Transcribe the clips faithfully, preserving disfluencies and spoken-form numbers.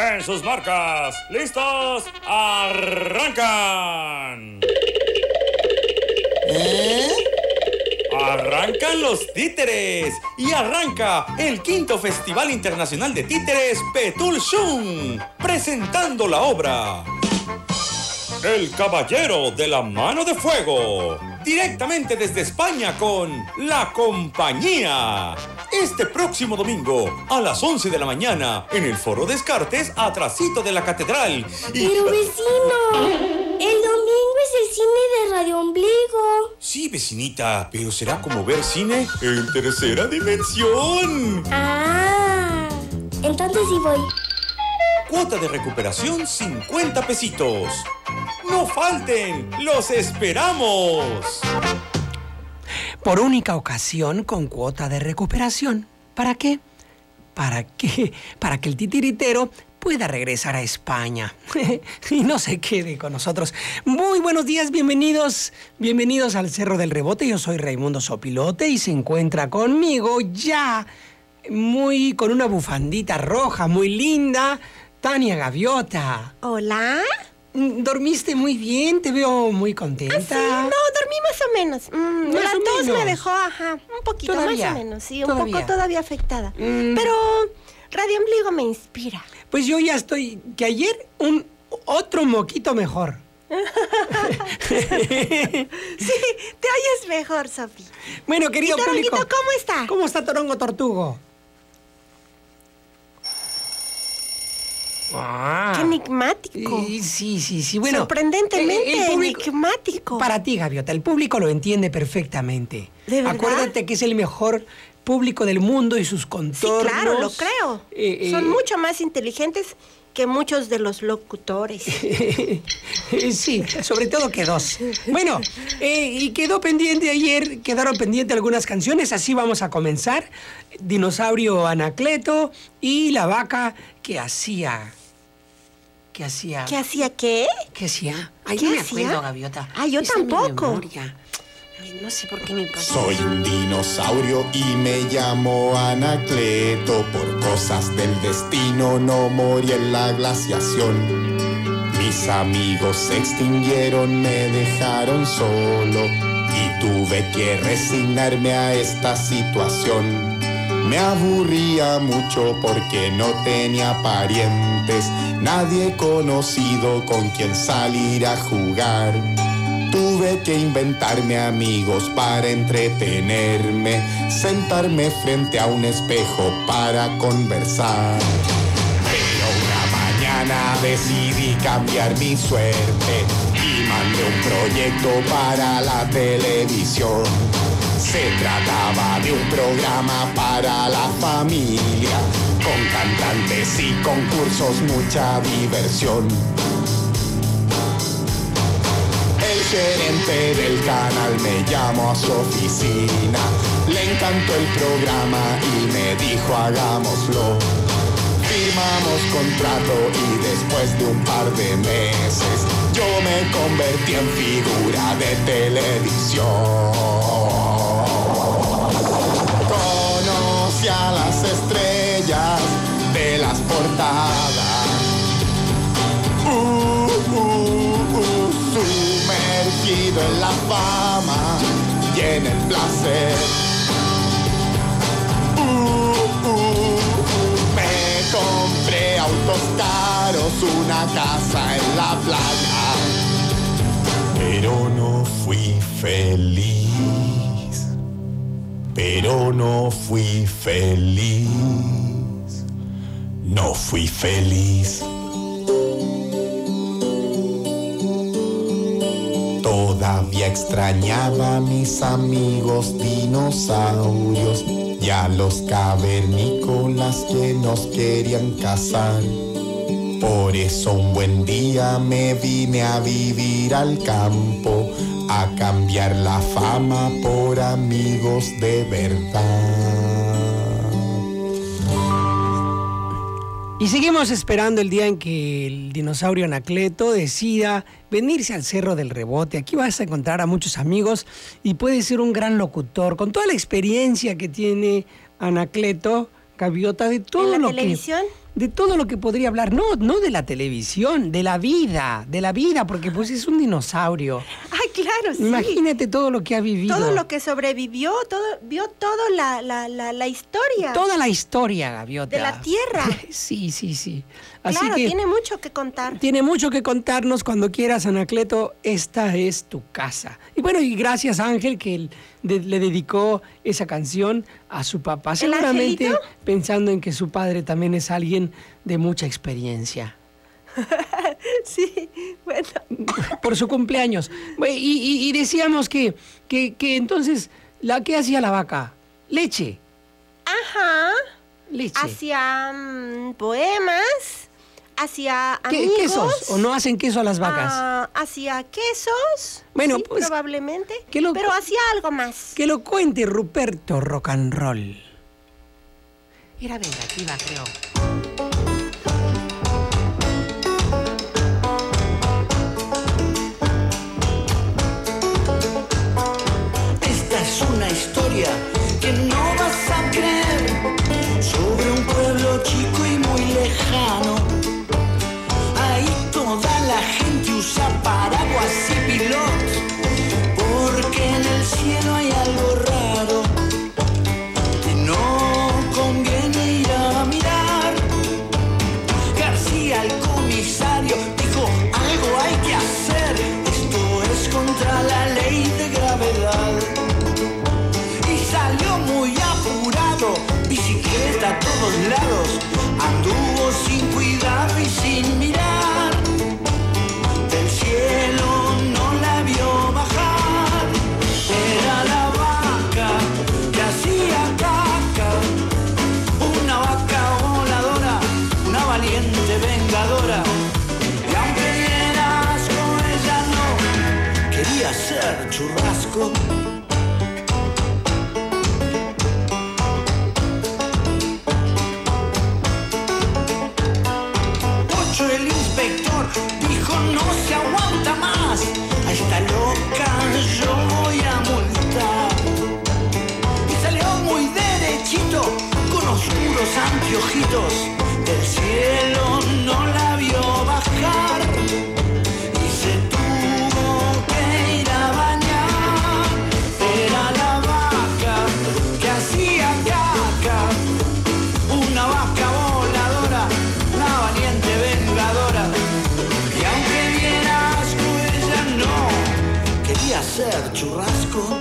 En sus marcas, listos, arrancan. ¿Eh? Arrancan los títeres y arranca el quinto Festival Internacional de Títeres Petulshun, presentando la obra El Caballero de la Mano de Fuego, directamente desde España con La Compañía. Este próximo domingo a las once de la mañana en el Foro Descartes, atrasito de la Catedral. Y... Pero vecino, el domingo es el cine de Radio Ombligo. Sí, vecinita, pero será como ver cine en tercera dimensión. Ah, entonces sí voy. Cuota de recuperación cincuenta pesitos. ¡No falten! ¡Los esperamos! Por única ocasión con cuota de recuperación. ¿Para qué? ¿Para qué? Para que el titiritero pueda regresar a España y no se quede con nosotros. Muy buenos días, bienvenidos, bienvenidos al Cerro del Rebote. Yo soy Raimundo Sopilote y se encuentra conmigo ya, muy con una bufandita roja, muy linda, Tania Gaviota. Hola. ¿Dormiste muy bien? Te veo muy contenta. Ah, sí, no, dormí más o menos. Mm, más la o tos menos. me dejó, ajá, un poquito ¿Todavía? más o menos, sí, un ¿Todavía? poco todavía afectada. Mm. Pero Radio Ombligo me inspira. Pues yo ya estoy, que ayer un otro moquito mejor. Sí, te oyes mejor, Sofi. Bueno, querido ¿Y Toronguito público, cómo está? ¿cómo está Torongo Tortugo? Ah. Qué enigmático. Y- sí, sí, sí. Bueno, Sorprendentemente el- el público- enigmático. Para ti, Gaviota, el público lo entiende perfectamente. ¿De verdad? Acuérdate que es el mejor público del mundo y sus Sí, contornos. claro, lo creo. Eh, eh, Son mucho más inteligentes que muchos de los locutores. Sí, sobre todo que dos. Bueno, eh, y quedó pendiente ayer, quedaron pendientes algunas canciones, así vamos a comenzar. Dinosaurio Anacleto y la vaca que hacía... ¿Qué hacía? ¿Qué hacía qué? ¿Qué hacía? Ay, ¿Qué no me hacía? acuerdo, Gaviota. Ah, yo Esa es mi tampoco. memoria. Ay, no sé por qué me pasó. Soy un dinosaurio y me llamo Anacleto. Por cosas del destino no morí en la glaciación. Mis amigos se extinguieron, me dejaron solo y tuve que resignarme a esta situación. Me aburría mucho porque no tenía parientes, nadie conocido con quien salir a jugar. Tuve que inventarme amigos para entretenerme, sentarme frente a un espejo para conversar. Pero una mañana decidí cambiar mi suerte y mandé un proyecto para la televisión. Se trataba de un programa para la familia, con cantantes y concursos, mucha diversión. El gerente del canal me llamó a su oficina, le encantó el programa y me dijo hagámoslo. Firmamos contrato y después de un par de meses yo me convertí en figura de televisión. Conocí a las estrellas de las portadas. Uh, uh, uh, sumergido en la fama y en el placer. Uh, uh, uh, me compré autos caros, una casa en la playa, pero no fui feliz. Pero no fui feliz, no fui feliz. Todavía extrañaba a mis amigos dinosaurios y a los cavernícolas que nos querían cazar. Por eso un buen día me vine a vivir al campo, a cambiar la fama por amigos de verdad. Y seguimos esperando el día en que el dinosaurio Anacleto decida venirse al Cerro del Rebote. Aquí vas a encontrar a muchos amigos y puede ser un gran locutor. Con toda la experiencia que tiene Anacleto, Gaviota, de todo ¿En la lo televisión? que... de todo lo que podría hablar, no, no de la televisión, de la vida, de la vida, porque pues es un dinosaurio. Ay, claro, sí. Imagínate todo lo que ha vivido. Todo lo que sobrevivió, todo, vio toda la, la, la, la historia. Toda la historia, Gaviota. De la Tierra. Sí, sí, sí. Así claro, que tiene mucho que contar. Tiene mucho que contarnos. Cuando quieras, Anacleto, esta es tu casa. Y bueno, y gracias, Ángel, que él de, le dedicó esa canción a su papá. Seguramente angelito? Pensando en que su padre también es alguien de mucha experiencia. Sí, bueno. Por su cumpleaños. Y, y, y decíamos que, que, que entonces, ¿la qué hacía la vaca? Leche. Ajá. Leche. Hacía um, poemas, hacía amigos. ¿Qué, ¿Quesos? ¿O no hacen queso a las vacas? Ah, hacía quesos. Bueno, sí, pues, probablemente. que lo- pero hacía algo más. Que lo cuente Ruperto Rock and Roll. Era vengativa, creo. Esta es una historia que no vas a creer, sobre un pueblo chico y muy lejano. Ahí toda la gente usa paraguas y pilot, porque en el cielo hay algo raro que no conviene ir a mirar. García, el comisario, dijo: algo hay que hacer, esto es contra la ley de gravedad. Y salió muy apurado, bicicleta a todos lados, anduvo sin cuidado y sin mirar. Del cielo no la vio bajar, era la vaca que hacía caca, una vaca voladora, una valiente vengadora. Y aunque diera asco, ella no quería ser churrasco. Pocho, el inspector, dijo: no se aguanta más, a esta loca yo voy a multar. Y salió muy derechito, con oscuros anteojitos, del cielo no la vio bajar. Y se tuvo que ir a bañar. Era la vaca que hacía caca, una vaca voladora, una valiente vengadora. Y aunque diera asco, ella no quería ser churrasco.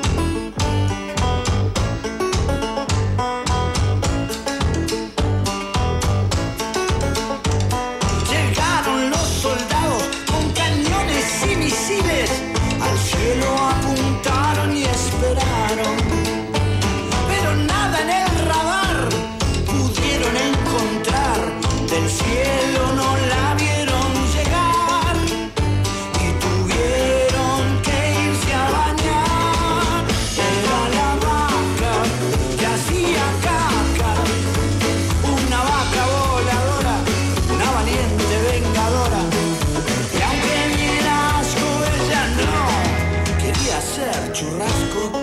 Llegaron los soldados con cañones y misiles, al cielo apuntaron y esperaron. Pero nada en el radar pudieron encontrar, del cielo no la vieron llegar. Y tuvieron que irse a bañar. Era la vaca que hacía caca, una vaca voladora, una valiente vengadora. Y aunque diera asco, ella no quería ser churrasco.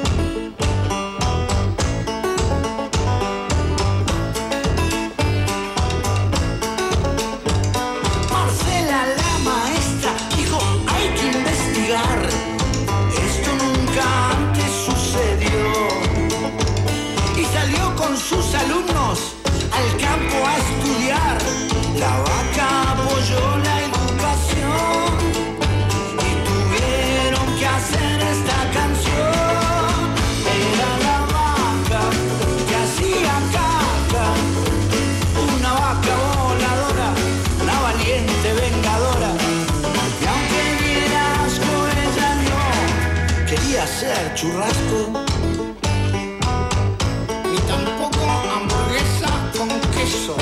Marcela, la maestra, dijo: hay que investigar, esto nunca antes sucedió. Y salió con sus alumnos al campo a estudiar. La vaca apoyó la educación y tuvieron que hacer esta canción. Era la vaca que hacía caca, una vaca voladora, una valiente vengadora. Y aunque diera asco, ella no quería ser churrasco. Ni tampoco hamburguesa con queso.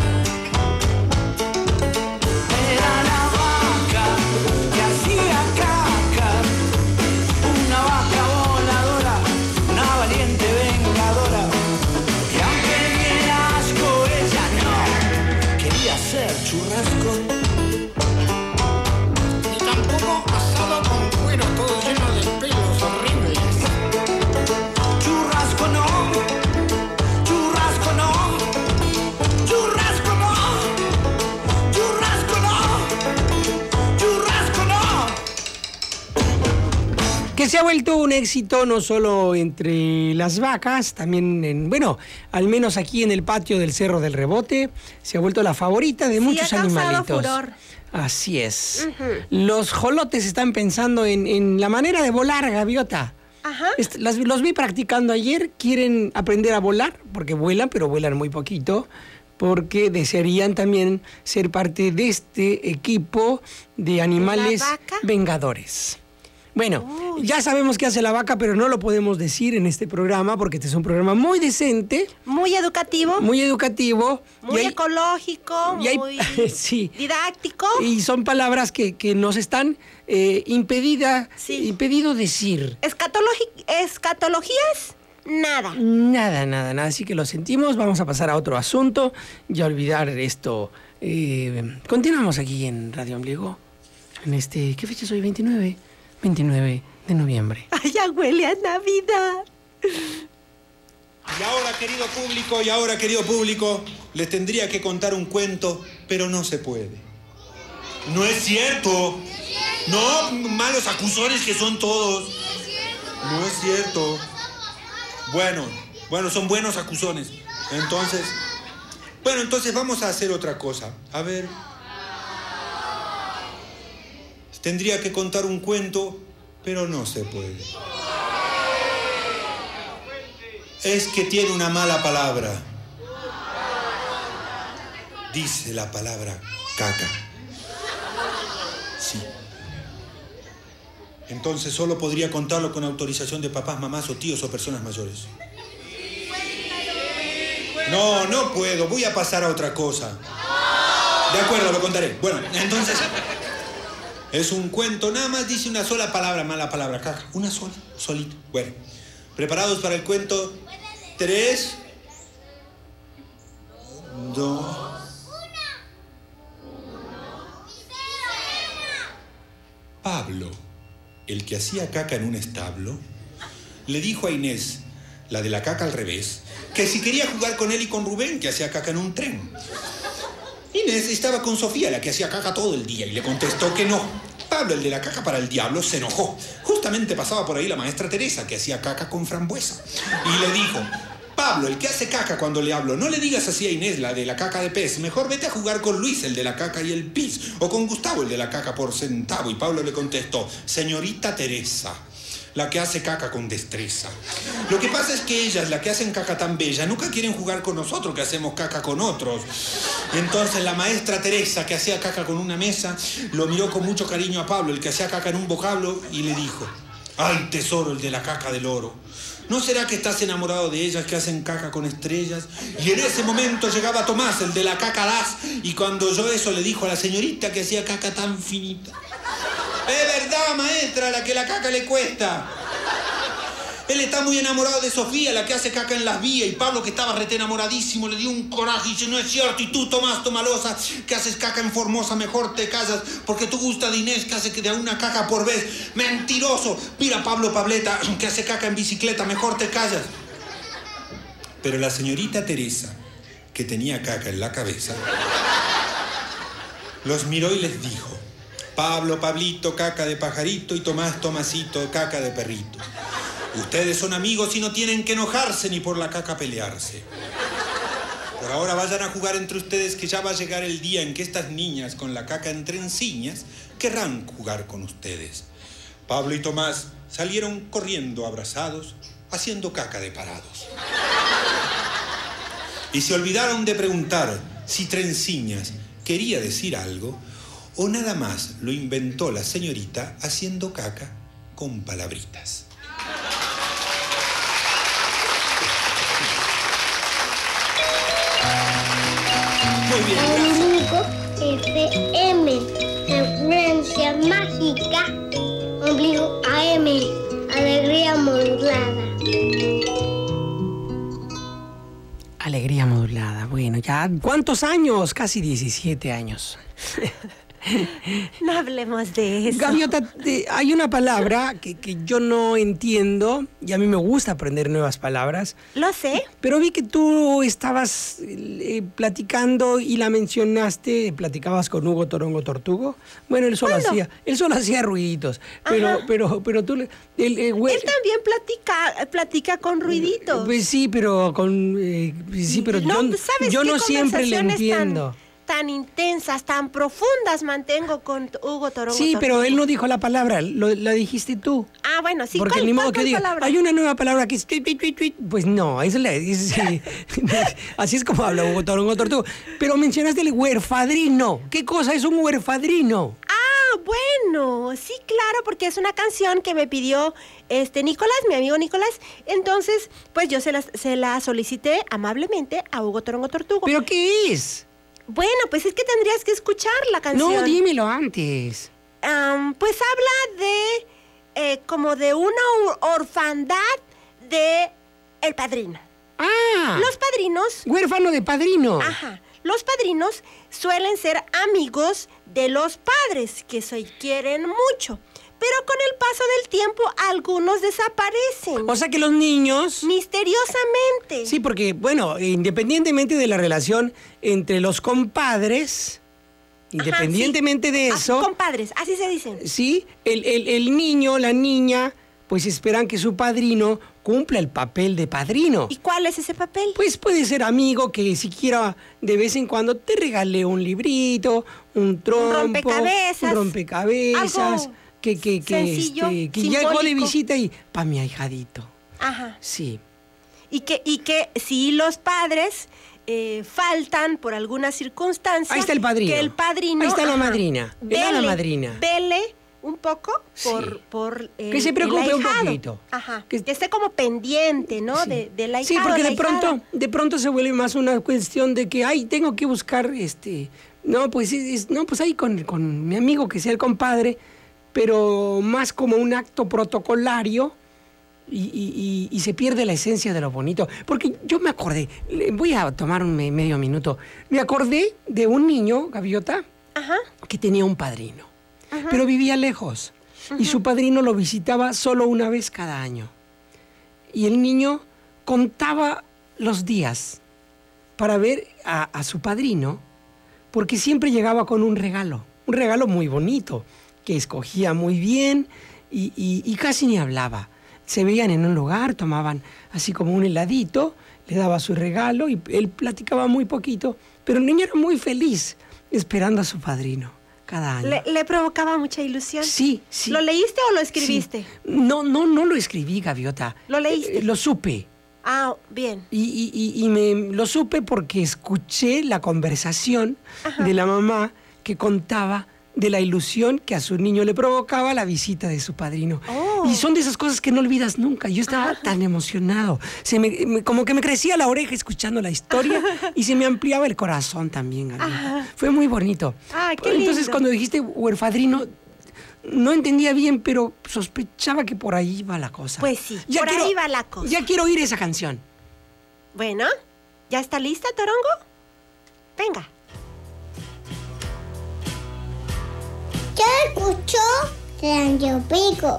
Era la vaca que hacía caca, una vaca voladora, una valiente vengadora. Y aunque diera asco, ella no quería ser churrasco. Ni tampoco asado con cuero todo lleno de pelos horribles. que se ha vuelto un éxito no solo entre las vacas, también en, bueno, al menos aquí en el patio del Cerro del Rebote, se ha vuelto la favorita de Sí, muchos ha causado animalitos. furor. Así es. Ujú. Los jolotes están pensando en, en la manera de volar, Gaviota. Ajá. Est- las- los vi practicando ayer, quieren aprender a volar, porque vuelan, pero vuelan muy poquito, porque desearían también ser parte de este equipo de animales vaca? vengadores. Bueno, ya sabemos qué hace la vaca, pero no lo podemos decir en este programa, porque este es un programa muy decente, Muy educativo, muy, muy educativo. y hay- ecológico, y hay- muy sí. didáctico. Y son palabras que, que nos están eh, impedida, Sí. impedido decir. Escatologi- escatologías, nada. Nada, nada, nada. Así que lo sentimos. Vamos a pasar a otro asunto y a olvidar esto. Eh, continuamos aquí en Radio Ombligo. En este. ¿Qué fecha es hoy? veintinueve. veintinueve de noviembre. Ay, ya huele a Navidad. Y ahora, querido público, y ahora, querido público, les tendría que contar un cuento, pero no se puede. No es cierto. No, malos acusadores que son todos. No es cierto. Bueno, bueno, son buenos acusones. Entonces, bueno, entonces vamos a hacer otra cosa. A ver. Tendría que contar un cuento, pero no se puede. Es que tiene una mala palabra. Dice la palabra caca. Sí. Entonces solo podría contarlo con autorización de papás, mamás o tíos o personas mayores. No, no puedo. Voy a pasar a otra cosa. De acuerdo, lo contaré. Bueno, entonces... Es un cuento, nada más dice una sola palabra, mala palabra, caca. Una sola, solita. Bueno, ¿preparados para el cuento? Tres, dos, Pablo, el que hacía caca en un establo, le dijo a Inés, la de la caca al revés, que si quería jugar con él y con Rubén, que hacía caca en un tren. Inés estaba con Sofía, la que hacía caca todo el día, y le contestó que no. Pablo, el de la caca para el diablo, se enojó. Justamente pasaba por ahí la maestra Teresa, que hacía caca con frambuesa. Y le dijo, Pablo, el que hace caca cuando le hablo, no le digas así a Inés, la de la caca de pez. Mejor vete a jugar con Luis, el de la caca y el pis. O con Gustavo, el de la caca por centavo. Y Pablo le contestó, señorita Teresa, la que hace caca con destreza. Lo que pasa es que ellas, la que hacen caca tan bella, nunca quieren jugar con nosotros, que hacemos caca con otros. Y entonces la maestra Teresa, que hacía caca con una mesa, lo miró con mucho cariño a Pablo, el que hacía caca en un vocablo, y le dijo, ¡ay, tesoro, el de la caca del oro! ¿No será que estás enamorado de ellas que hacen caca con estrellas? Y en ese momento llegaba Tomás, el de la caca das, y cuando oyó eso le dijo a la señorita que hacía caca tan finita, es verdad, maestra, la que la caca le cuesta. Él está muy enamorado de Sofía, la que hace caca en las vías, y Pablo, que estaba rete enamoradísimo, le dio un coraje y dice, no es cierto, y tú, Tomás Tomalosa, que haces caca en Formosa, mejor te callas, porque tú gustas de Inés, que hace que de una caca por vez. Mentiroso. Mira, Pablo Pableta, que hace caca en bicicleta, mejor te callas. Pero la señorita Teresa, que tenía caca en la cabeza, los miró y les dijo, Pablo, Pablito, caca de pajarito, y Tomás, Tomasito, caca de perrito. Ustedes son amigos y no tienen que enojarse ni por la caca pelearse. Por ahora vayan a jugar entre ustedes, que ya va a llegar el día en que estas niñas con la caca entre enciñas querrán jugar con ustedes. Pablo y Tomás salieron corriendo abrazados, haciendo caca de parados. Y se olvidaron de preguntar si trenciñas quería decir algo o nada más lo inventó la señorita haciendo caca con palabritas. Muy bien, gracias. Ombligo F M, frecuencia mágica. Ombligo A M, alegría modulada. Alegría modulada. Bueno, ya, ¿cuántos años? Casi diecisiete años. No hablemos de eso. Gaviota, te- hay una palabra que, que yo no entiendo y a mí me gusta aprender nuevas palabras. Lo sé. Pero vi que tú estabas eh, platicando y la mencionaste, platicabas con Hugo Torongo Tortugo. Bueno, él solo ¿Cuándo? hacía, él solo hacía ruiditos. Pero, Ajá. pero, pero tú, le- el, eh, güey- Él también platica, platica con ruiditos. Pues sí, pero con, eh, sí, pero No, yo, ¿sabes yo qué no siempre le conversaciones entiendo. Tan, tan intensas, tan profundas mantengo con Hugo Torongo. Sí, pero Tortugo. él no dijo la palabra, lo, la dijiste tú. Ah, bueno, sí. Porque ¿cuál- ni modo cuál- que cuál diga, palabra? hay una nueva palabra que es tuit, tuit, tuit, tuit. Pues no, eso le es, sí. Así es como habla Hugo Torongo Tortugo. Pero mencionaste el huerfadrino. ¿Qué cosa es un huerfadrino? Ah, bueno, sí, claro, porque es una canción que me pidió este Nicolás, mi amigo Nicolás. Entonces, pues yo se la, se la solicité amablemente a Hugo Torongo Tortugo. ¿Pero qué es? Bueno, pues es que tendrías que escuchar la canción. No, dímelo antes. Am, pues habla de eh, como de una or- orfandad de el padrino. Ah, Los padrinos, huérfano de padrino. ajá, los padrinos suelen ser amigos de los padres que se quieren mucho, pero con el paso del tiempo algunos desaparecen O sea que los niños... misteriosamente. Sí, porque, bueno, independientemente de la relación entre los compadres, Ajá, independientemente de Ah, eso... compadres, así se dicen. Sí, el, el- el niño, la niña, pues esperan que su padrino cumpla el papel de padrino. ¿Y cuál es ese papel? Pues puede ser amigo que siquiera de vez en cuando te regale un librito, un trompo, rompecabezas, un rompecabezas, algo que, que, que, sencillo, este, que llegó de simbólico. visita y pa' mi ahijadito. Ajá. Sí. Y que, y que si los padres eh, faltan por alguna circunstancia... Ahí está el padrino. Que el padrino... Ahí está la ajá, madrina. El hada vele, madrina. Vele un poco por... Sí. por el, Que se preocupe el un ahijado. poquito. Ajá. Que- Que, esté como pendiente, ¿no? Sí. De, de la Sí, porque de pronto, de pronto se vuelve más una cuestión de que, ay, tengo que buscar, este, no, pues, es- es- no, pues ahí con, con mi amigo que sea el compadre, pero más como un acto protocolario y, y- y- y se pierde la esencia de lo bonito. Porque yo me acordé, le- voy a tomar un me- medio minuto, me acordé de un niño, Gaviota, Ajá. que tenía un padrino, pero vivía lejos y su padrino lo visitaba solo una vez cada año. Y el niño contaba los días para ver a, a su padrino porque siempre llegaba con un regalo, un regalo muy bonito, que escogía muy bien y, y- y casi ni hablaba. Se veían en un lugar, tomaban así como un heladito, le daba su regalo y él platicaba muy poquito, pero el niño era muy feliz esperando a su padrino cada año. Le, le provocaba mucha ilusión. Sí, sí. ¿Lo leíste o lo escribiste? Sí. No, no, no lo escribí, Gaviota. ¿Lo leíste? Eh, lo supe. Ah, bien. Y, y- y- y me lo supe porque escuché la conversación de la mamá que contaba de la ilusión que a su niño le provocaba la visita de su padrino. Oh. Y son de esas cosas que no olvidas nunca. Yo estaba tan emocionado. Se me, me- como que me crecía la oreja escuchando la historia y se me ampliaba el corazón también, Gabriela. Fue muy bonito. Ay, qué Entonces, lindo. cuando dijiste huerfadrino, no entendía bien, pero sospechaba que por ahí iba la cosa. Pues sí, por ahí va la cosa. Ya quiero oír esa canción. Bueno, ¿ya está lista, Torongo? Venga. Yo escucho Radio Pico.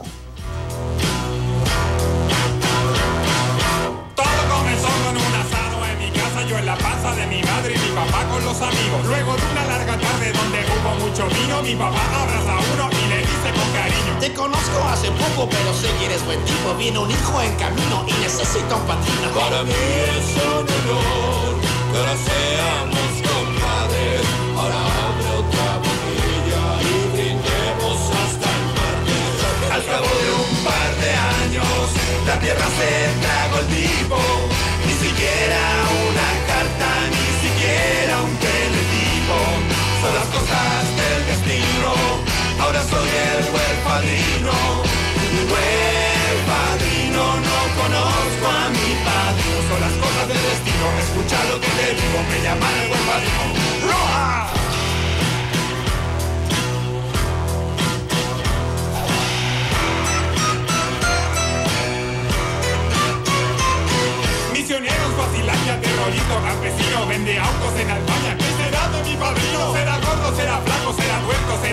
Todo comenzó con un asado en mi casa, yo en la panza de mi madre y mi papá con los amigos. Luego de una larga tarde donde hubo mucho vino, mi papá abraza a uno y le dice con cariño: Te conozco hace poco, pero sé que eres buen tipo. Viene un hijo en camino y necesita un padrino. Para mí es un honor que ahora seamos compadres. Ahora abre otra botella y brindemos hasta el martes. Al cabo de un par de años, la tierra se tragó el tipo. Ni siquiera una carta, ni siquiera un teletipo. Son las cosas del destino. Ahora soy el huerfadrino. Huerfadrino, no conozco a mi padrino. Son las cosas del destino. Escucha lo que te digo, me llaman el huerfadrino. ¡Roja! Misioneros, vacilandia, terrorista, campesino, vende autos en Albania. ¿Qué será de mi padrino? ¿Será gordo, será flaco, será tuerto,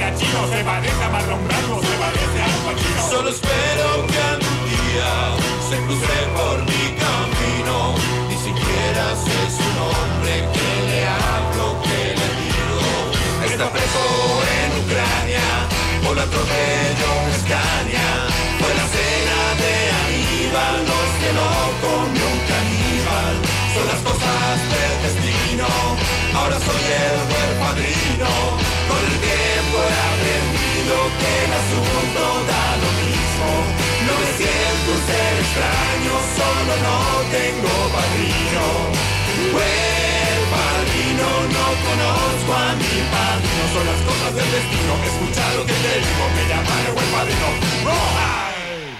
se parece a Marlon Brando, se parece a Al Pacino. Solo espero que algún día se cruce por mi camino. Ni siquiera sé su nombre, que le hablo, que le digo. Está preso en Ucrania, por la atropello un Scania. Fue la cena de Aníbal, no se lo comió un caníbal. Son las cosas del destino, ahora soy el buen padrino. Con el tiempo he aprendido que el asunto da lo mismo. No me siento un ser extraño, solo no tengo padrino. Buen padrino, no conozco a mi padrino. Son las cosas del destino, escucha lo que te digo, me llaman el buen padrino. ¡Oh!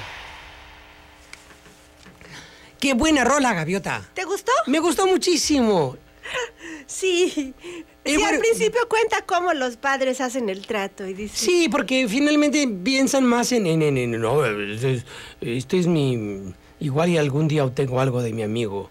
¡Qué buena rola, Gaviota! ¿Te gustó? Me gustó muchísimo. Sí. Eh, sí, bueno, al principio cuenta cómo los padres hacen el trato y dicen... Sí, porque finalmente piensan más en... en, en, en no, este, este es mi... Igual y algún día obtengo algo de mi amigo.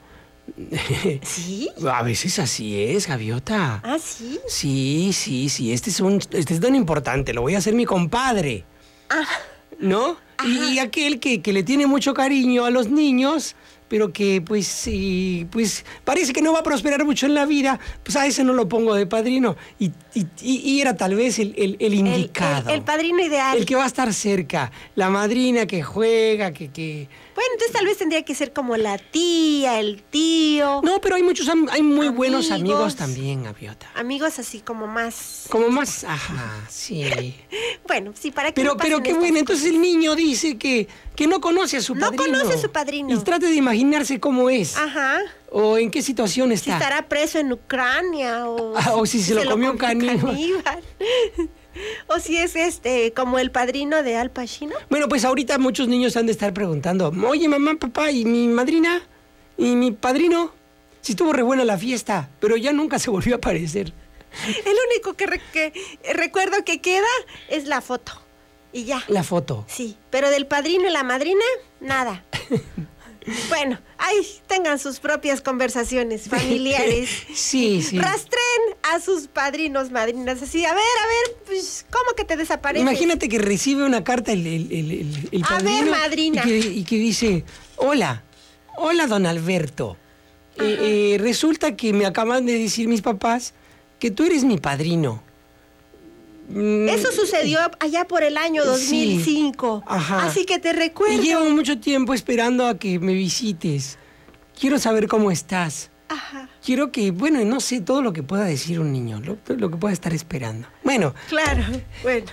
¿Sí? A veces así es, Gaviota. ¿Ah, sí? Sí, sí, sí. Este es un, este es tan importante. Lo voy a hacer mi compadre. Ah. ¿No? Y, y aquel que, que le tiene mucho cariño a los niños, pero que pues sí, pues parece que no va a prosperar mucho en la vida, pues a ese no lo pongo de padrino. Y, y, y era tal vez el, el, el indicado. El, el, el padrino ideal. El que va a estar cerca. La madrina que juega, que... que... Bueno, entonces tal vez tendría que ser como la tía, el tío. No, pero hay muchos, am- hay muy Amigos. buenos amigos también, Gaviota. Amigos así como más... Como más, ajá, sí. Bueno, sí, para que Pero, no pasen pero qué estas bueno, entonces cosas. el niño dice que, que no conoce a su No padrino. conoce a su padrino. Y trate de imaginarse cómo es. Ajá. O en qué situación Si está. estará preso en Ucrania o... Ah, o si se lo comió un caníbal. caníbal. O si es este, como el padrino de Al Pacino. Bueno, pues ahorita muchos niños han de estar preguntando, oye, mamá, papá, ¿y mi madrina? ¿Y mi padrino? Si estuvo re buena la fiesta, pero ya nunca se volvió a aparecer. El único que, re- que recuerdo que queda es la foto. Y ya. La foto. Sí, pero del padrino y la madrina, nada. Bueno, ahí tengan sus propias conversaciones familiares. Sí, sí. Rastren a sus padrinos, madrinas, así, a ver, a ver, pues, ¿cómo que te desapareces? Imagínate que recibe una carta el, el, el, el- el A ver, padrino madrina. Y, que, y que dice, hola, hola, don Alberto. Eh, eh, resulta que me acaban de decir mis papás que tú eres mi padrino. Mm, Eso sucedió allá por el año dos mil cinco. Sí, ajá. Así que te recuerdo. Y llevo mucho tiempo esperando a que me visites. Quiero saber cómo estás. Ajá, Quiero que, bueno, no sé todo lo que pueda decir un niño, lo, lo que pueda estar esperando. Bueno, claro, bueno.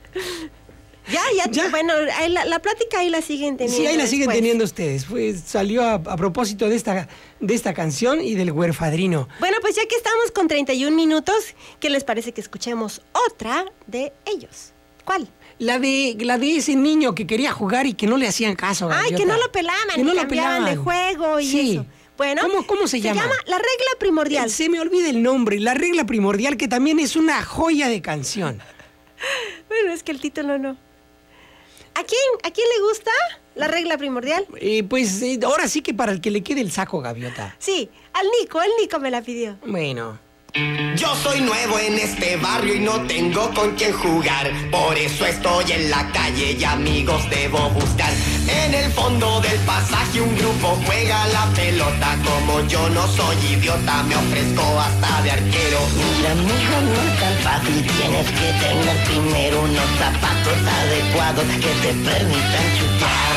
Ya, ya, Ya. bueno, ahí la, la plática ahí la siguen teniendo. sí, ahí la siguen después. teniendo ustedes. Pues salió a, a propósito de esta, de esta canción y del huerfadrino. Bueno, pues ya que estamos con treinta y un minutos, ¿qué les parece que escuchemos otra de ellos? ¿Cuál? La de, la de ese niño que quería jugar y que no le hacían caso. Ay, Gaviota. que no lo pelaban, Que no y lo cambiaban de pelaban. juego y Sí. eso. Bueno, ¿Cómo- cómo se llama? Se llama La Regla Primordial. Se me olvida el nombre, La Regla Primordial, que también es una joya de canción. Bueno, es que el título no. ¿A quién, ¿A quién le gusta La Regla Primordial? Eh, pues eh, ahora sí que para el que le quede el saco, Gaviota. Sí, al Nico, el Nico me la pidió. Bueno. Yo soy nuevo en este barrio y no tengo con quién jugar. Por eso estoy en la calle y amigos debo buscar. En el fondo del pasaje un grupo juega la pelota. Como yo no soy idiota, me ofrezco hasta de arquero. Mira, amigo, no es tan fácil. Tienes que tener primero unos zapatos adecuados que te permitan chutar.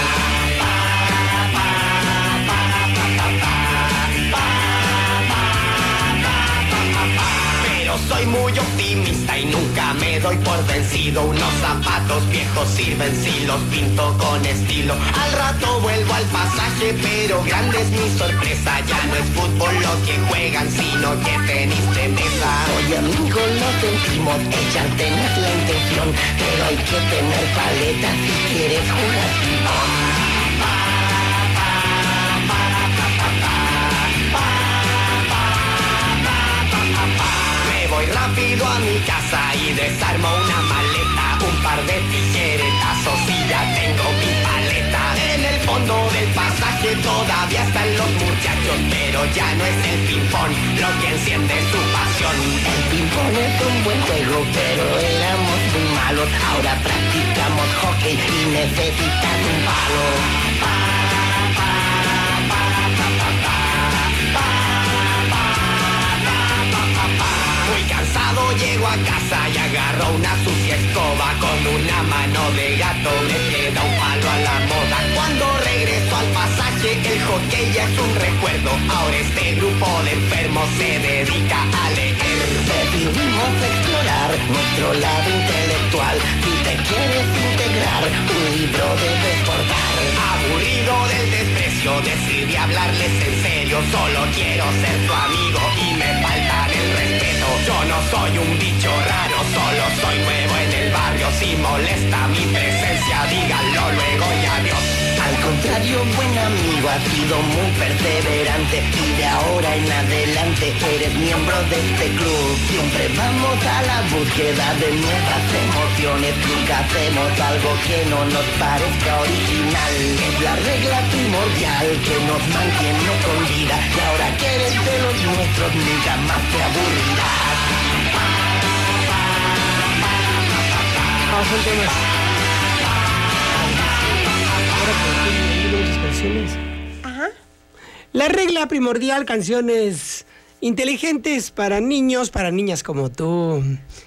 Pero soy muy optimista y nunca me doy por vencido. Unos zapatos viejos sirven si los pinto con estilo. Al rato vuelvo al pasaje, pero grande es mi sorpresa. Ya no es fútbol lo que juegan, sino que tenis de mesa. Oye, amigo, lo sentimos. Echarte no es la intención, pero hay que tener paleta si quieres jugar. Me voy rápido a mi casa y desarmo una maleta, un par de tijeretazos y ya tengo mi paleta. En el fondo del pasaje todavía están los muchachos, pero ya no es el ping-pong lo que enciende su pasión. El ping-pong es un buen juego, pero éramos muy malos palos. Ahora practicamos hockey y necesitas un palo. Llego a casa y agarro una sucia escoba. Con una mano de gato me queda un palo a la moda. Cuando regreso al pasaje el hockey ya es un recuerdo. Ahora este grupo de enfermos se dedica a leer. Decidimos explorar nuestro lado intelectual. Si te quieres integrar, un libro debes portar. Aburrido del desprecio, decidí hablarles en serio. Solo quiero ser tu amigo y me falta el respeto. Yo no soy un bicho raro, solo soy nuevo en el barrio. Si molesta mi presencia, díganlo luego y adiós. Al contrario, buen amigo, has sido muy perseverante y de ahora en adelante eres miembro de este club. Siempre vamos a la búsqueda de nuevas emociones. Nunca hacemos algo que no nos parezca original. Es la regla primordial que nos mantiene con vida. Y ahora que eres de los nuestros, nunca más te aburrirás. Vamos a un tema. Ajá. La regla primordial, canciones inteligentes para niños, para niñas como tú.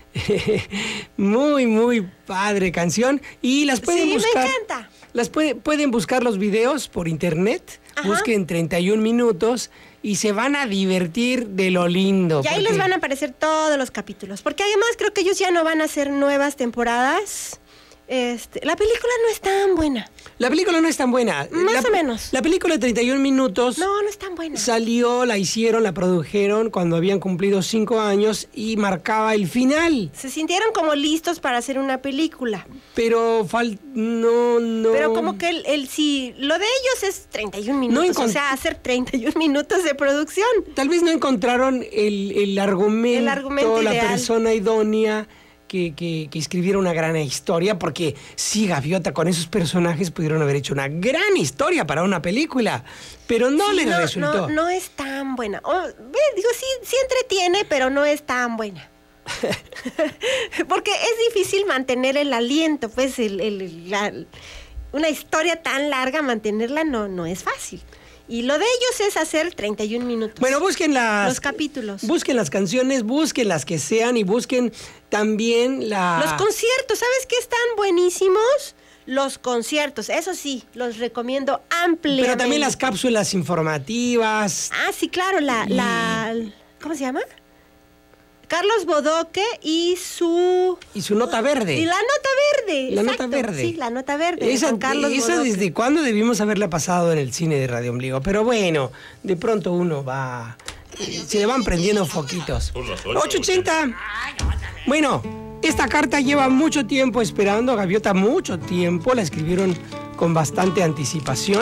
Muy, muy padre canción. Y las pueden sí, buscar. Me encanta. Las puede, pueden buscar los videos por internet. Ajá. Busquen treinta y un minutos y se van a divertir de lo lindo. Y ahí porque... les van a aparecer todos los capítulos. Porque además creo que ellos ya no van a hacer nuevas temporadas. Este, la película no es tan buena. La película no es tan buena. Más la, o menos. La película de treinta y un minutos... No, no es tan buena. Salió, la hicieron, la produjeron cuando habían cumplido cinco años y marcaba el final. Se sintieron como listos para hacer una película. Pero fal... no, no... Pero como que el, el sí... Lo de ellos es treinta y un minutos. No encont... O sea, hacer treinta y un minutos de producción. Tal vez no encontraron el, el argumento, el argumento la ideal. persona idónea... Que, que, que escribiera una gran historia, porque sí, Gaviota, con esos personajes pudieron haber hecho una gran historia para una película, pero no sí, les no, resultó. No, no es tan buena. Oh, digo, sí, sí entretiene, pero no es tan buena. Porque es difícil mantener el aliento, pues el, el, la, una historia tan larga, mantenerla no, no es fácil. Y lo de ellos es hacer treinta y un minutos. Bueno, busquen las... Los capítulos. Busquen las canciones, busquen las que sean y busquen también la... Los conciertos, ¿sabes qué están buenísimos? Los conciertos, eso sí, los recomiendo ampliamente. Pero también las cápsulas informativas. Ah, sí, claro, la... Y... la ¿cómo se llama? Carlos Bodoque y su... Y su nota verde. Y la nota verde. La exacto, nota verde. Sí, la nota verde. Esa, con Carlos esa Bodoque. ¿Desde cuándo debimos haberla pasado en el cine de Radio Ombligo? Pero bueno, de pronto uno va... Se le van prendiendo foquitos. ocho ochenta. Bueno, esta carta lleva mucho tiempo esperando, Gaviota, mucho tiempo. La escribieron con bastante anticipación.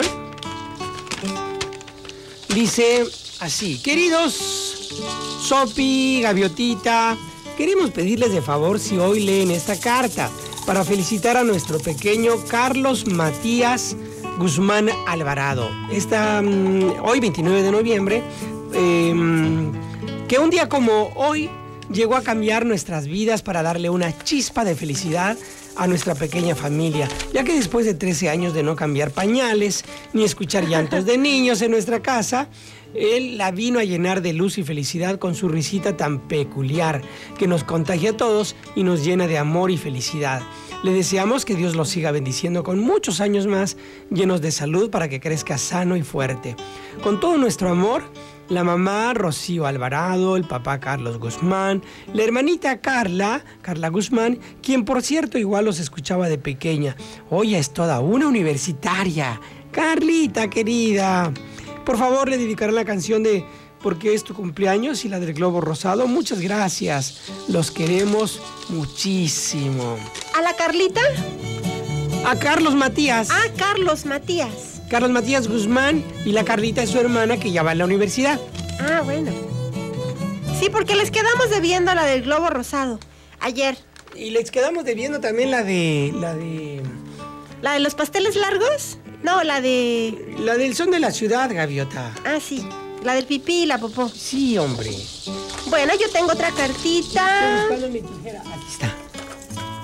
Dice así: queridos Sopi, Gaviotita, queremos pedirles de favor si hoy leen esta carta para felicitar a nuestro pequeño Carlos Matías Guzmán Alvarado. Esta, um, hoy, veintinueve de noviembre, eh, que un día como hoy llegó a cambiar nuestras vidas para darle una chispa de felicidad a nuestra pequeña familia, ya que después de trece años de no cambiar pañales ni escuchar llantos de niños en nuestra casa, él la vino a llenar de luz y felicidad con su risita tan peculiar que nos contagia a todos y nos llena de amor y felicidad. Le deseamos que Dios lo siga bendiciendo con muchos años más, llenos de salud para que crezca sano y fuerte. Con todo nuestro amor, la mamá Rocío Alvarado, el papá Carlos Guzmán, la hermanita Carla, Carla Guzmán, quien por cierto igual los escuchaba de pequeña. Hoy es toda una universitaria. Carlita, querida, por favor le dedicaré la canción de Porque es tu cumpleaños y la del globo rosado. Muchas gracias, los queremos muchísimo. ¿A la Carlita? A Carlos Matías. Ah, Carlos Matías. Carlos Matías Guzmán y la Carlita es su hermana que ya va a la universidad. Ah, bueno. Sí, porque les quedamos debiendo la del globo rosado ayer. Y les quedamos debiendo también la de... La de... ¿La de los pasteles largos? No, la de... La del son de la ciudad, Gaviota. Ah, sí. La del pipí y la popó. Sí, hombre. Bueno, yo tengo otra cartita. Estoy buscando mi tijera. Aquí está.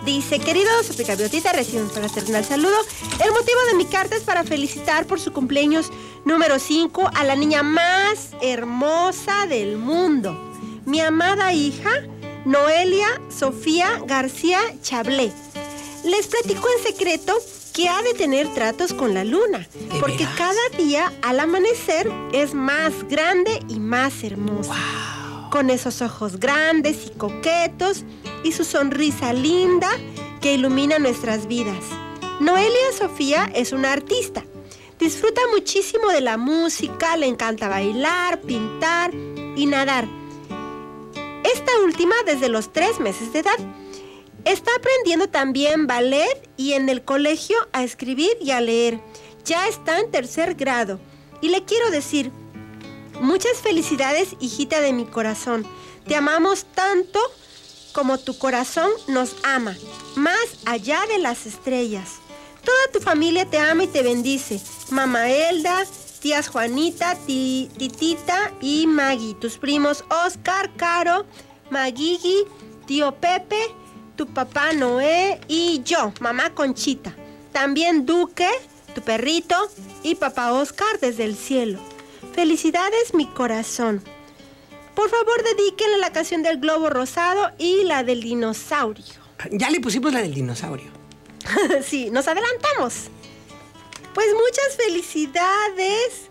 Dice, queridos Sopigaviotita, reciben un fraternal saludo. El motivo de mi carta es para felicitar por su cumpleaños número cinco a la niña más hermosa del mundo. Mi amada hija, Noelia Sofía García Chablé. Les platico en secreto que ha de tener tratos con la luna, porque veras? cada día al amanecer es más grande y más hermosa. Wow. Con esos ojos grandes y coquetos y su sonrisa linda que ilumina nuestras vidas. Noelia Sofía es una artista. Disfruta muchísimo de la música, le encanta bailar, pintar y nadar. Esta última desde los tres meses de edad. Está aprendiendo también ballet y en el colegio a escribir y a leer. Ya está en tercer grado. Y le quiero decir, muchas felicidades, hijita de mi corazón. Te amamos tanto como tu corazón nos ama, más allá de las estrellas. Toda tu familia te ama y te bendice. Mamá Elda, tías Juanita, ti, Titita y Maggie. Tus primos Oscar, Caro, Maguigui, tío Pepe, tu papá Noé y yo, mamá Conchita. También Duque, tu perrito, y papá Oscar desde el cielo. Felicidades, mi corazón. Por favor, dedíquenle la canción del globo rosado y la del dinosaurio. Ya le pusimos la del dinosaurio. Sí, nos adelantamos. Pues muchas felicidades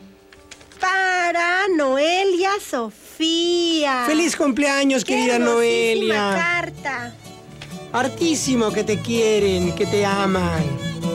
para Noelia Sofía. ¡Feliz cumpleaños, ¡Qué querida hermosísima Noelia! carta! Hartísimo que te quieren, que te aman.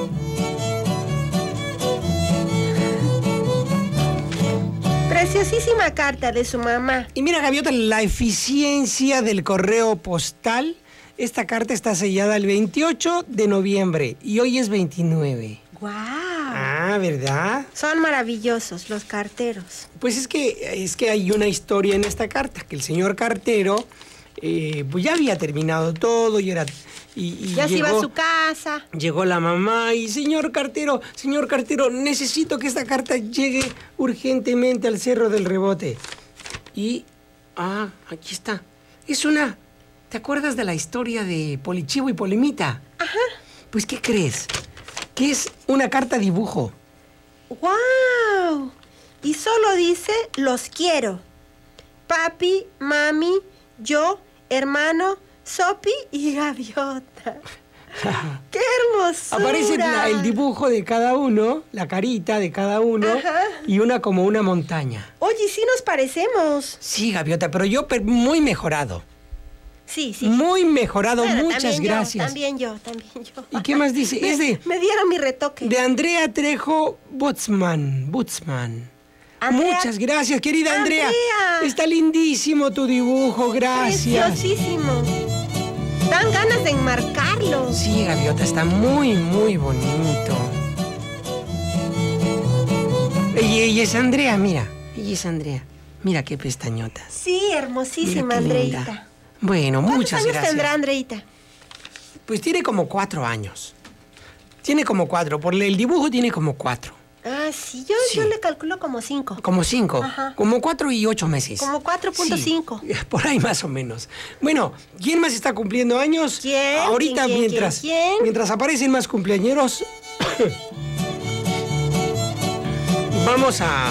Preciosísima carta de su mamá. Y mira, Gaviota, la eficiencia del correo postal. Esta carta está sellada el veintiocho de noviembre y hoy es veintinueve. ¡Guau! Ah, ¿verdad? Son maravillosos los carteros. Pues es que, es que hay una historia en esta carta, que el señor cartero eh, pues ya había terminado todo y era... Y, y ya llegó, se iba a su casa. Llegó la mamá y, señor cartero, señor cartero, necesito que esta carta llegue urgentemente al Cerro del Rebote. Y, ah, aquí está. Es una... ¿Te acuerdas de la historia de Polichivo y Polemita? Ajá. Pues, ¿qué crees? Que es una carta dibujo. ¡Guau! Y solo dice, los quiero. Papi, mami, yo, hermano, Sopi y Gaviota. ¡Qué hermosura! Aparece la- el dibujo de cada uno, la carita de cada uno, Ajá. y una como una montaña. Oye, sí nos parecemos. Sí, Gaviota, pero yo per- muy mejorado. Sí, sí. Muy mejorado, Bueno, muchas también yo, gracias. también yo, también yo. ¿Y qué más dice? Me, Es de, me dieron mi retoque. de Andrea Trejo Butzman. Butzman. Andrea- Muchas gracias, querida Andrea. Andrea. Está lindísimo tu dibujo, gracias. Preciosísimo. Dan ganas de enmarcarlo. Sí, Gaviota, está muy, muy bonito. Ella, ella es Andrea, mira. Ella es Andrea. Mira qué pestañotas. Sí, hermosísima, Mira qué linda. Andreita. Bueno, ¿Cuántos muchas años gracias. tendrá Andreita? Pues tiene como cuatro años. Tiene como cuatro. Por el dibujo tiene como cuatro. Ah, sí, yo, Sí. yo le calculo como cinco. Como cinco. Ajá. Como cuatro y ocho meses. Como cuatro punto cinco. Sí, por ahí más o menos. Bueno, ¿quién más está cumpliendo años? ¿Quién? Ahorita ¿Quién, quién, mientras, quién, quién? mientras aparecen más cumpleañeros, vamos a...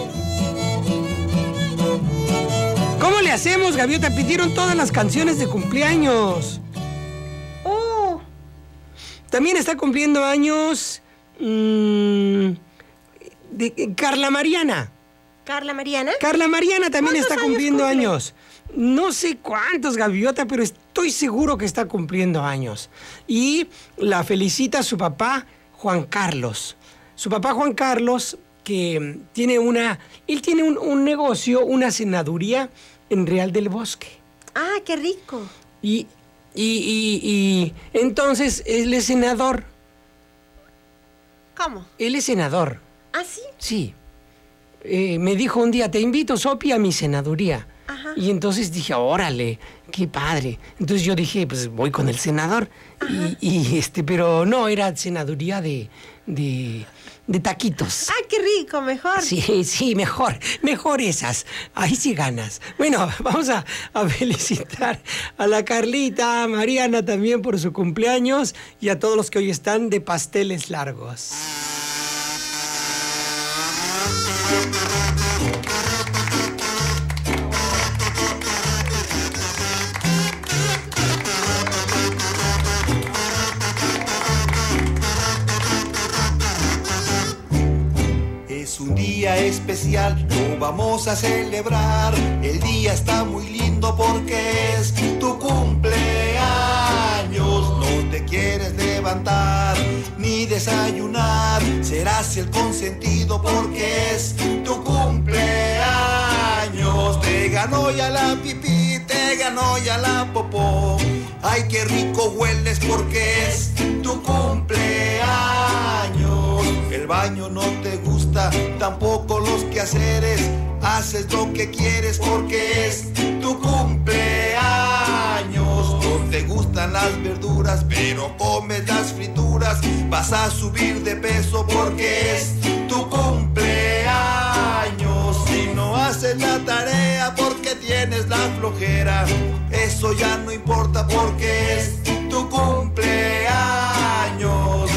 ¿Cómo le hacemos, Gaviota? Pidieron todas las canciones de cumpleaños. Oh, También está cumpliendo años... mm, de Carla Mariana. Carla Mariana. Carla Mariana también ¿Cuántos está años cumpliendo cumple? años. No sé cuántos, Gaviota, pero estoy seguro que está cumpliendo años. Y la felicita su papá, Juan Carlos. Su papá, Juan Carlos, que mm, tiene una... Él tiene un, un negocio, una senaduría en Real del Bosque. Ah, qué rico. Y, y, y, y entonces él es senador. ¿Cómo? Él es senador. ¿Ah, sí? Sí. Eh, me dijo un día, te invito, Sopi, a mi senaduría. Ajá. Y entonces dije, órale, qué padre. Entonces yo dije, pues voy con el senador. Y, y, este, pero no, era senaduría de, de, de taquitos. ¡Ay, qué rico! Mejor. Sí, sí, mejor, mejor esas. Ahí sí ganas. Bueno, vamos a, a felicitar a la Carlita, a Mariana también por su cumpleaños y a todos los que hoy están de pasteles largos. Es un día especial, lo vamos a celebrar. El día está muy lindo porque es tu cumpleaños. No te quieres levantar ni desayunar. Serás el consentido porque es tu cumpleaños. Te ganó ya la pipí, te ganó ya la popó. Ay, qué rico hueles porque es tu cumpleaños. El baño no te gusta, tampoco los quehaceres. Haces lo que quieres porque es tu cumpleaños. No te gustan las verduras, pero comes las frituras. Vas a subir de peso porque es tu cumpleaños. Si no haces la tarea porque tienes la flojera, eso ya no importa porque es tu cumpleaños.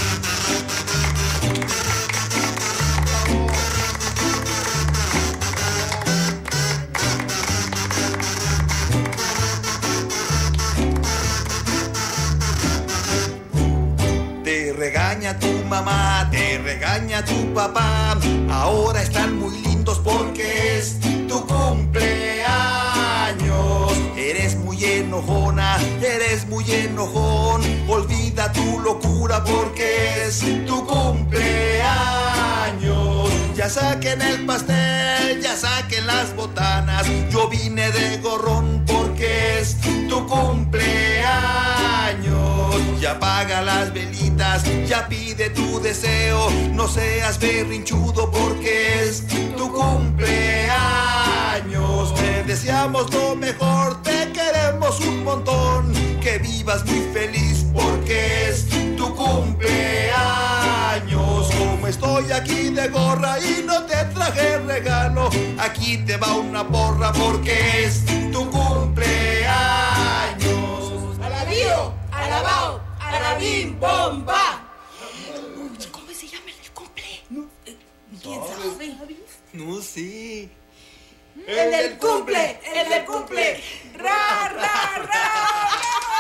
Te regaña tu mamá, te regaña tu papá. Ahora están muy lindos porque es tu cumpleaños. Eres muy enojona, eres muy enojón. Olvida tu locura porque es tu cumpleaños. Ya saquen el pastel, ya saquen las botanas. Yo vine de gorrón porque es tu cumpleaños. Ya apaga las velitas, ya pide tu deseo. No seas berrinchudo porque es tu cumpleaños. Te deseamos lo mejor, te queremos un montón. Que vivas muy feliz porque es tu cumpleaños. Como estoy aquí de gorra y no te traje regalo, aquí te va una porra porque es tu cumpleaños. ¡Alabío! ¡Alabao! ¡Alabim! ¡Bomba! ¿Cómo se llama el cumple? ¿Quién sabe? No sé. ¡El del cumple! ¡El del cumple! ¡Ra, ra, ra!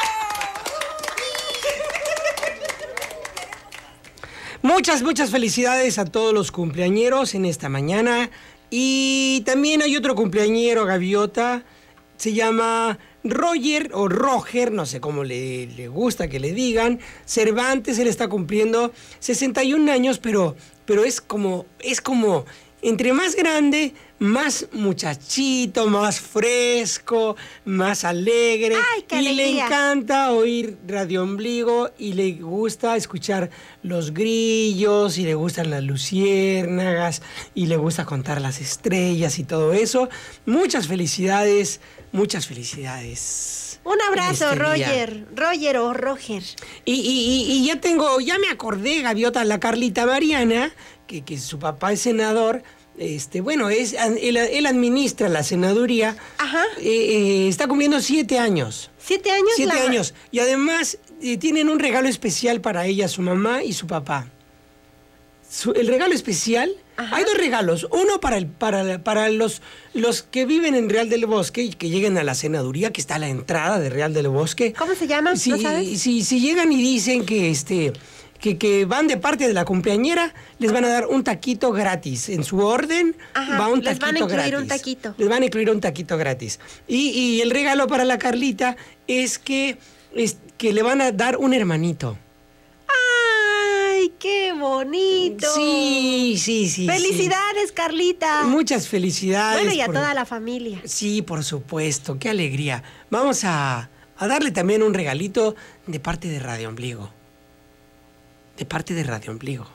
Muchas, muchas felicidades a todos los cumpleañeros en esta mañana. Y también hay otro cumpleañero, Gaviota. Se llama Roger o Roger, no sé cómo le, le gusta que le digan. Cervantes, él está cumpliendo sesenta y un años, pero, pero es como, es como, entre más grande, más muchachito, más fresco, más alegre. ¡Ay, qué y alegría! Le encanta oír Radio Ombligo y le gusta escuchar los grillos y le gustan las luciérnagas y le gusta contar las estrellas y todo eso. Muchas felicidades, muchas felicidades. Un abrazo, en este día. Roger. Roger o Roger. Y, y- y- y ya tengo, ya me acordé, Gaviota, la Carlita Mariana, que, que su papá es senador. Este, bueno, es, él, él administra la senaduría. Ajá. Eh, eh, está cumpliendo siete años. ¿Siete años? Siete la- años. Y además eh, tienen un regalo especial para ella, su mamá y su papá. Su- el regalo especial, Ajá. hay dos regalos. Uno para, el, para, para los, los que viven en Real del Bosque y que lleguen a la senaduría, que está a la entrada de Real del Bosque. ¿Cómo se llama? Si, ¿No sabes? si, si llegan y dicen que este que, que van de parte de la cumpleañera, les van a dar un taquito gratis. En su orden Ajá, va un les van a taquito incluir gratis. un taquito. Les van a incluir un taquito gratis. Y, y el regalo para la Carlita es que, es que le van a dar un hermanito. ¡Ay, qué bonito! Sí, sí, sí. ¡Felicidades, Carlita! sí. Muchas felicidades. Bueno, y a por- toda la familia. Sí, por supuesto. Qué alegría. Vamos a, a darle también un regalito de parte de Radio Ombligo. De parte de Radio Ombligo.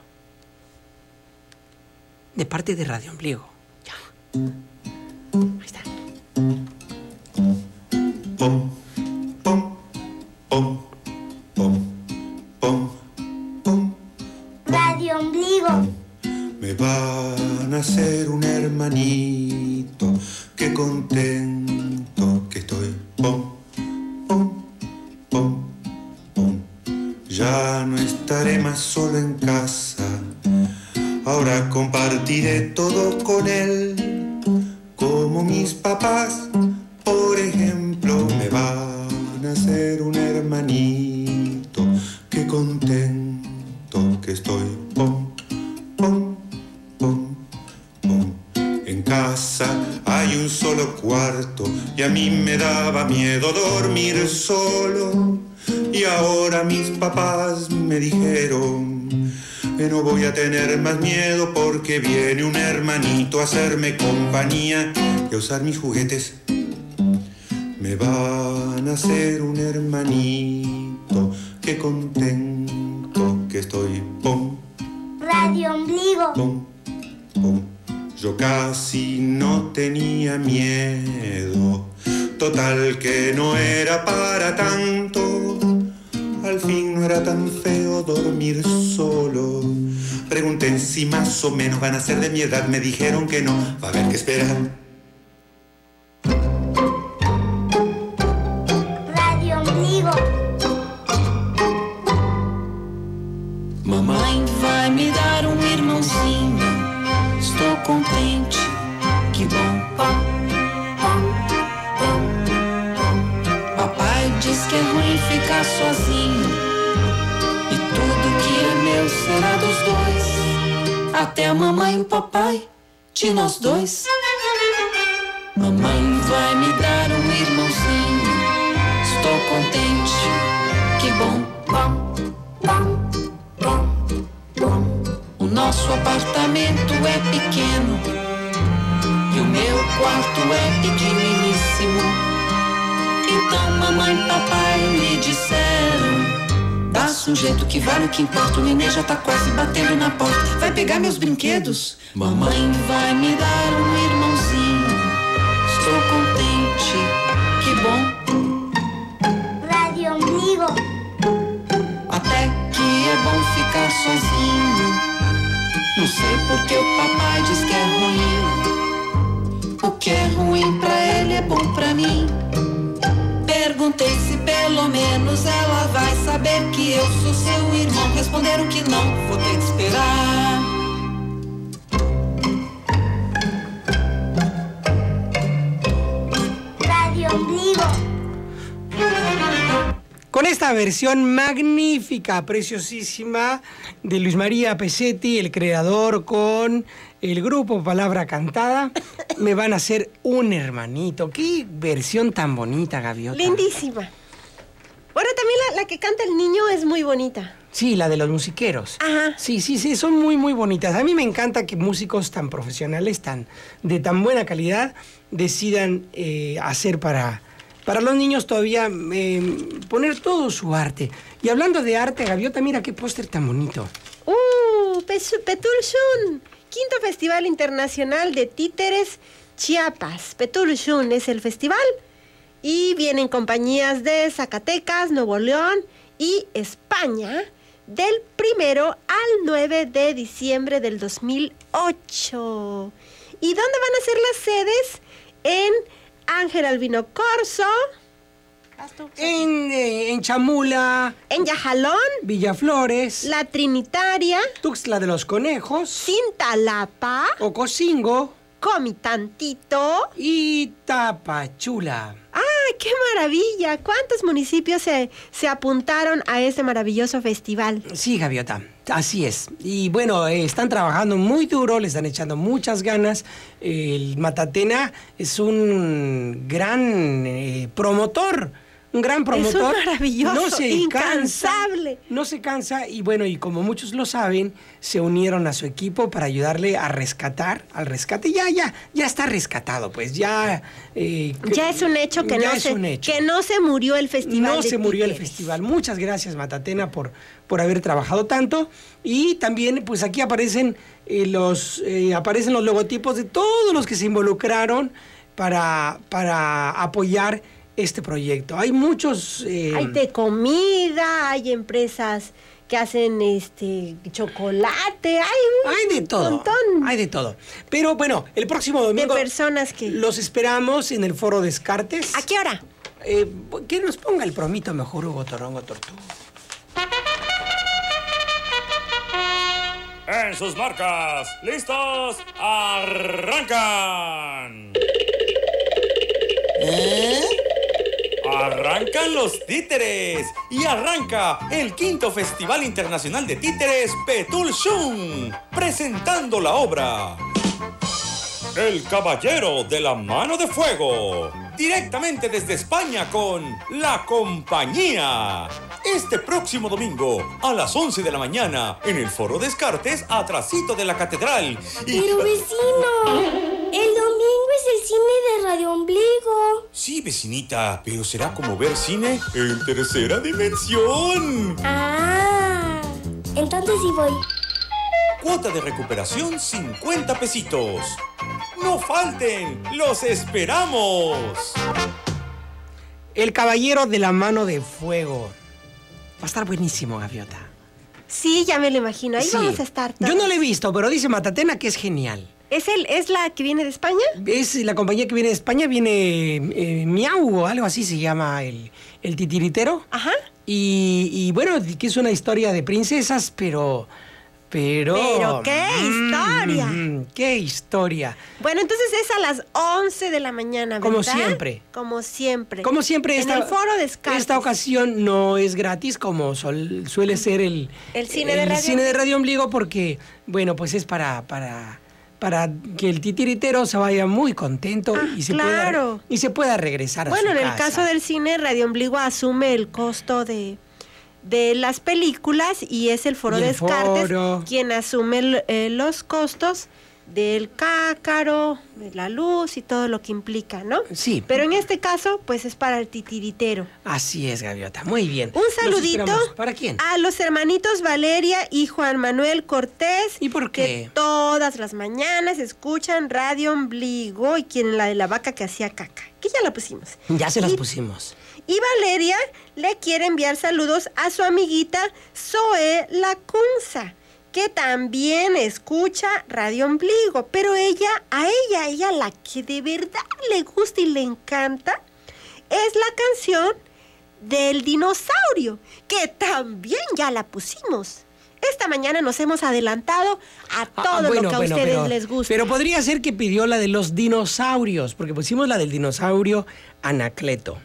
De parte de Radio Ombligo. Ya. Ahí está. Pom, pom, pom, pom, pom, pom. Radio Ombligo. más solo en casa. Ahora compartiré todo con él, como mis papás, por ejemplo, me van a hacer un hermanito. Qué contento que estoy, pom, pom, pom, pom. En casa hay un solo cuarto y a mí me daba miedo dormir solo. Y ahora mis papás me dijeron que no voy a tener más miedo porque viene un hermanito a hacerme compañía y a usar mis juguetes. Me van a hacer un hermanito, qué contento que estoy, pom. Radio Ombligo. Pom, pom. Yo casi no tenía miedo, total que no era para tanto. Al fin no era tan feo dormir solo. Pregunté si más o menos van a ser de mi edad, me dijeron que no, va a haber que esperar. Radio Ombligo. Mamãe vai me dar um irmãozinho. Estou contente, que bom. Papai diz que é ruim ficar sozinho e tudo que é meu será dos dois. Até a mamãe e o papai, de nós dois. Mamãe vai me dar um irmãozinho. Estou contente, que bom. O nosso apartamento é pequeno e o meu quarto é pequeniníssimo. Então mamãe e papai me disseram: dá-se um jeito que vale o que importa. O nenê já tá quase batendo na porta. Vai pegar meus brinquedos? Mamãe vai me dar um irmãozinho. Estou contente, que bom. Radio Ombligo. Até que é bom ficar sozinho. Não sei porque o papai diz que é ruim. O que é ruim pra ele é bom pra mim. Perguntei se pelo menos ela vai saber que eu sou seu irmão. Responderam que não, vou ter que esperar. Radio Ombligo. Con esta versión magnífica, preciosísima, de Luis María Pesetti, el creador, con el grupo Palabra Cantada, me van a hacer un hermanito. ¡Qué versión tan bonita, Gaviota! Lindísima. Bueno, también la, la que canta el niño es muy bonita. Sí, la de los musiqueros. Ajá. Sí, sí, sí, son muy, muy bonitas. A mí me encanta que músicos tan profesionales, tan de tan buena calidad, decidan eh, hacer para... Para los niños todavía eh, poner todo su arte. Y hablando de arte, Gaviota, mira qué póster tan bonito. ¡Uh! Petulshun, quinto Festival Internacional de Títeres Chiapas. Petulshun es el festival y vienen compañías de Zacatecas, Nuevo León y España del primero al nueve de diciembre del dos mil ocho. ¿Y dónde van a ser las sedes? En Ángel Albino Corzo, en, eh, en Chamula, en Yajalón, Villaflores, La Trinitaria, Tuxtla de los Conejos, Cintalapa, Ocosingo, Comitantito y Tapachula. ¡Ah, qué maravilla! ¿Cuántos municipios se, se apuntaron a este maravilloso festival? Sí, Gaviota, así es. Y bueno, eh, están trabajando muy duro, le están echando muchas ganas. El Matatena es un gran eh, promotor. Un gran promotor. Es un maravilloso, no se incansable. Cansa, no se cansa y bueno, y como muchos lo saben, se unieron a su equipo para ayudarle a rescatar, al rescate. Ya, ya, ya está rescatado, pues ya... Eh, ya es un hecho que, no se, un hecho. que no se murió el festival. No de se murió títeres. el festival. Muchas gracias, Matatena, por, por haber trabajado tanto. Y también, pues aquí aparecen, eh, los, eh, aparecen los logotipos de todos los que se involucraron para, para apoyar este proyecto. Hay muchos... Eh... Hay de comida, hay empresas que hacen este chocolate, hay un hay de todo, montón. Hay de todo. Pero bueno, el próximo domingo... De personas que... Los esperamos en el Foro Descartes. ¿A qué hora? Eh, que nos ponga el promito mejor, Hugo Torongo Tortuga. En sus marcas. ¿Listos? ¡Arrancan! ¿Eh? Arrancan los títeres y arranca el quinto Festival Internacional de Títeres Petulshun, presentando la obra El Caballero de la Mano de Fuego, directamente desde España con La Compañía. Este próximo domingo a las once de la mañana en el Foro Descartes, atrasito de la Catedral. Y... Pero vecino, el domingo es el cine de Radio Ombligo. Sí, vecinita, pero será como ver cine en tercera dimensión. Ah, entonces sí voy. Cuota de recuperación cincuenta pesitos. ¡No falten! ¡Los esperamos! El Caballero de la Mano de Fuego. Va a estar buenísimo, Gaviota. Sí, ya me lo imagino. Ahí Sí. vamos a estar todos. Yo no lo he visto, pero dice Matatena que es genial. ¿Es, el, ¿Es la que viene de España? Es la compañía que viene de España, viene eh, Miau o algo así se llama el, el titiritero. Ajá. Y, y bueno, que es una historia de princesas, pero... Pero... Pero qué historia. Mm, ¡Qué historia! Bueno, entonces es a las once de la mañana, ¿verdad? Como siempre. Como siempre. Como siempre, En esta, el Foro Descartes. esta ocasión no es gratis como sol- suele ser el, El cine de Radio cine de Radio Ombligo, porque, bueno, pues es para, para, para que el titiritero se vaya muy contento Ah, y, se claro. pueda, y se pueda regresar Bueno, a su en el casa. caso del cine, Radio Ombligo asume el costo de, de las películas y es el Foro Y el Descartes foro. quien asume el- eh, los costos del cácaro, de la luz y todo lo que implica, ¿no? Sí. Pero en este caso, pues es para el titiritero. Así es, Gaviota. Muy bien. Un Los saludito esperamos. ¿Para quién? a los hermanitos Valeria y Juan Manuel Cortés. ¿Y por qué? Que todas las mañanas escuchan Radio Ombligo y quien la de la vaca que hacía caca. Que ya la pusimos. Ya se las Y- pusimos. Y Valeria le quiere enviar saludos a su amiguita Zoe Lacunza, que también escucha Radio Ombligo, pero ella, a ella, ella la que de verdad le gusta y le encanta es la canción del dinosaurio, que también ya la pusimos. Esta mañana nos hemos adelantado a todo Ah, bueno, lo que a bueno, ustedes pero- les gusta. Pero podría ser que pidió la de los dinosaurios, porque pusimos la del dinosaurio Anacleto.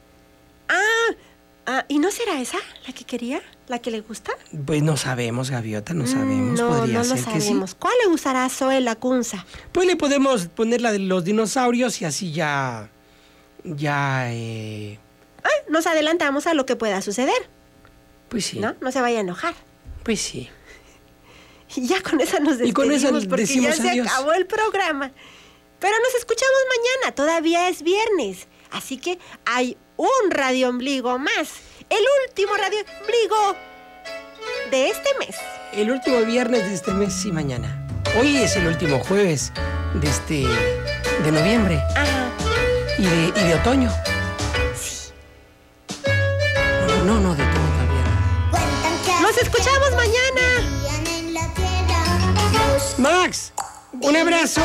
Ah, ah, ¿y no será esa la que quería? ¿La que le gusta? Pues no sabemos, Gaviota, no sabemos. Mm, No, Podría no lo ser que sí. sabemos. ¿Cuál le gustará a Zoe Lacunza? Pues le podemos poner la de los dinosaurios y así ya. Ya, eh. Ah, nos adelantamos a lo que pueda suceder, Pues sí. ¿no? No se vaya a enojar. Pues sí. Y ya con esa nos Y con despedimos esa porque decimos ya se adiós. acabó el programa. Pero nos escuchamos mañana, todavía es viernes. Así que hay un Radio Ombligo más. El último Radio Ombligo de este mes. El último viernes de este mes y mañana. Hoy es el último jueves de este. de noviembre. Ajá. Y de, y de otoño. Sí. No, no, no, de todo también. Nos escuchamos mañana. Max, un abrazo.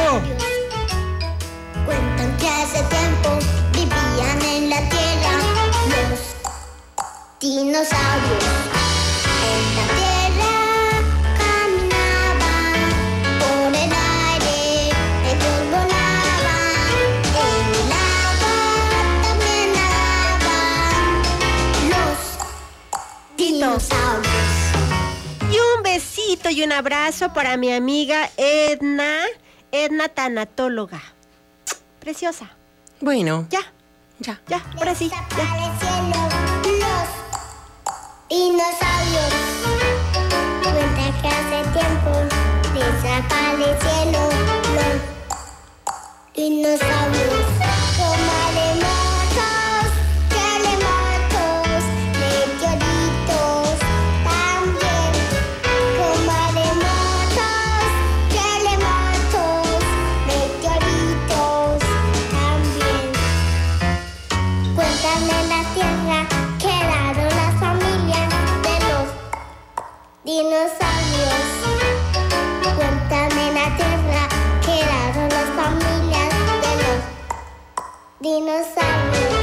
Cuentan que hace tiempo vivían en la tierra los dinosaurios. En la tierra caminaban, por el aire ellos volaban, en el agua también nadaban los dinosaurios. Y un besito y un abrazo para mi amiga Edna, Edna tanatóloga. Preciosa. Bueno, Ya, ya. ya, ahora sí, ya. Desaparecieron los dinosaurios. Cuenta que hace tiempo desaparecieron los dinosaurios. Como aremosos, terremotos, meteoritos también. Como aremosos, terremotos, meteoritos también. Cuentan en la tierra quedaron las familias de los dinosaurios. Cuentan en la tierra quedaron las familias de los dinosaurios.